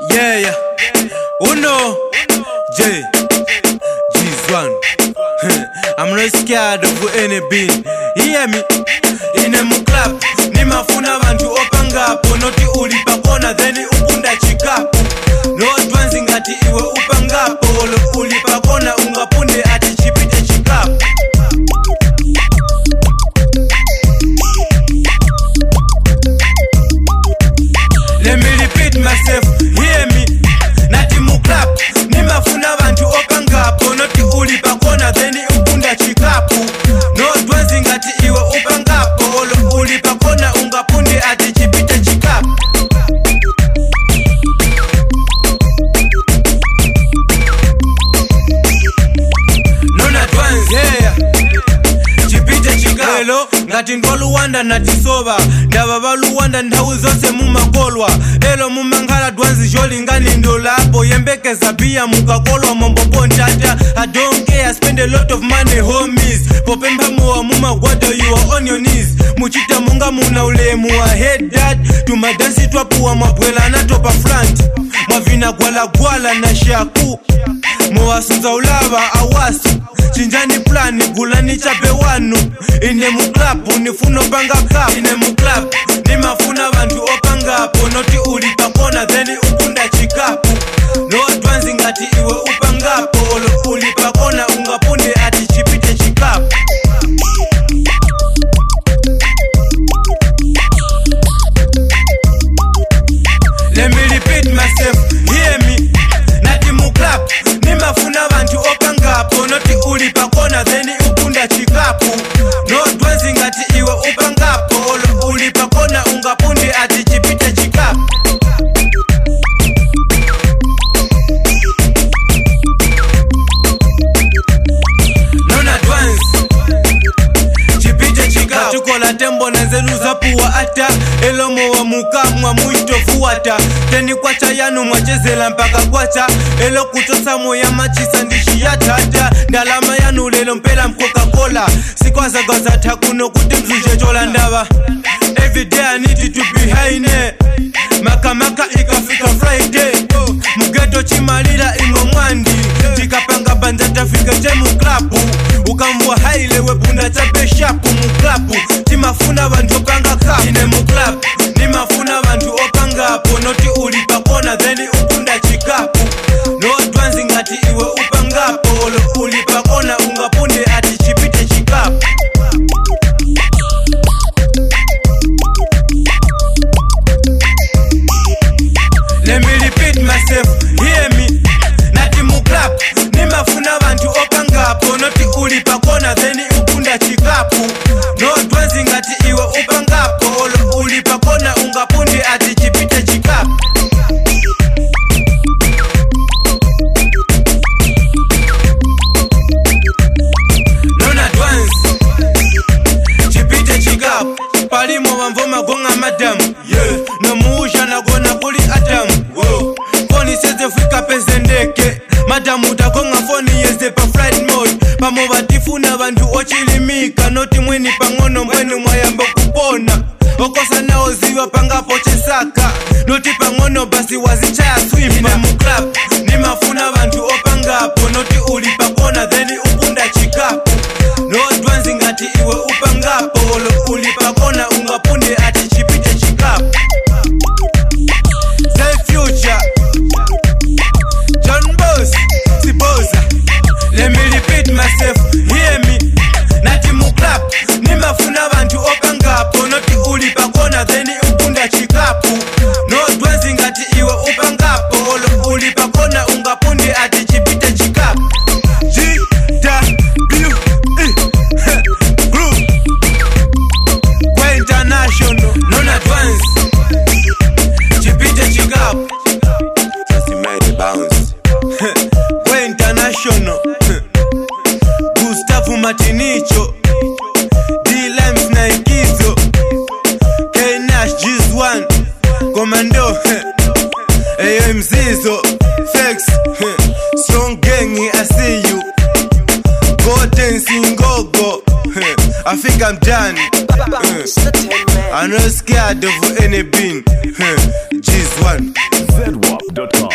Yeah. Uno, J, G1. I'm not scared of any bean. Hear me? In a club, nimafuna vantu opangapo. Noti ulipa kona, then ukunda chikapo. No advancing ati iwe upangapo. Olo ulipa kona, ungapunde ati chipite chikapo. Let me repeat myself, hear me. Nati muklap, nimafuna vantu opangapo. Noti ulipa kona, then ukunda chikapo. No advancing ati iwe upangapo. Olo ulipa kona, ungapunde ati chipite chikapo. Non advance, yeah. Chipite chikapo. Hello, ngati ndoluwanda natisoba. Ndava valuwanda nthawi zonse mumakolwa. Elo mumanghala dwanzi jolingani ndolapo. Yembekeza pia mukakolwa mombopo ntata. I don't care, I spend a lot of money homies. Popemba muwa mumagwada, you are on your knees. Muchita munga muna ulemu, I hate that. Tumadansi twapuwa mabwela na topa front. Mavina gwala na shaku. Muwasunza ulava awasu. Chinjani plani gulani chape wanu. Ine muklapu nifuno panga kapu. Ine muklapu nimafuna vantu opangapo. Noti ulipa kona then ukunda chikapu. No advancing ati iwe upangapo. Olo ulipa kona ungapunde ati chipite chikapu. Let me repeat myself, hear me. Nati muklapu nimafuna vantu opangapo. Noti ulipa kona then ukunda chikapu. No advancing ati iwe upangapo. Olo ulipa kona ungapunde ati chipite chikapu. Non advance chipite chikapu. Tukola tembo na nzelu zapuwa ata. Elomo wa mukamwa muitofuata. Teni kwacha yanu mwachezela mpaka kwacha. Elo kutosa moya machisa ndishi ya tata. Ndalama yanu lelo mpela mcoca-cola. Sikwaza gaza takuno kuti mzuje chola ndava. Every day I need to be high ne. Maka ikafika Friday. Mugeto chimalira ingo mwandi. Chikapanga banja tafika jemu klapu. Ukamwa haile wepunda chape shapu muklapu. Timafuna vantu opanga kapu. Ine muklapu nimafuna vantu opangapo. Noti ulipa kona then ukunda chikapu. No advancing ati iwe upangapo. Olo ulipa kona ungapunde ati chipite chikapu. Let me repeat myself, hear me. Nati muklapu nimafuna vantu opangapo. Noti ulipa kona then ukunda chikapu. No advancing ati iwe upangapo. Olo ulipa kona ungapunde ati chipite chikapu. Non advance chipite chikapu. Palimo wamvoma gonga madamu. Yeah. No muusha na gona kuli adamu. Whoa. Phone seze fika pezendeke. Madamu utakonga phone yeze pa flight mode. Pamova tifuna vantu ochilimika. Noti mweni pangono mweni mwayambo kupona. Okosa nao ziwa pangapo chesaka. Noti pangono basi wazichaya swimba. Ine muklapu nimafuna vantu opangapo. Noti ulipa kona then ukunda chikapu. No advancing ati iwe upangapo. Olo ulipa kona ungapunde ati chipite chikapu. Say future John Boss Siboza. Let me repeat myself, hear me. Nati muklapu nimafuna vantu opangapo. Noti ulipa kona then ukunda chikapu. No advancing ati iwe upangapo. Olo ulipa kona ungapunde ati chipite chikapu. G-W-E Group Kwa international. Non advance chipite chikapu. Just made bounce. Kwa international. Gustavo Martinicho D-Lams na Ikizo K-Nash G1 Commando Ayo Mzizo Fex Strong gang, I see you Goten Singogo I think I'm done I'm not scared of any bean G1 ZWAP.com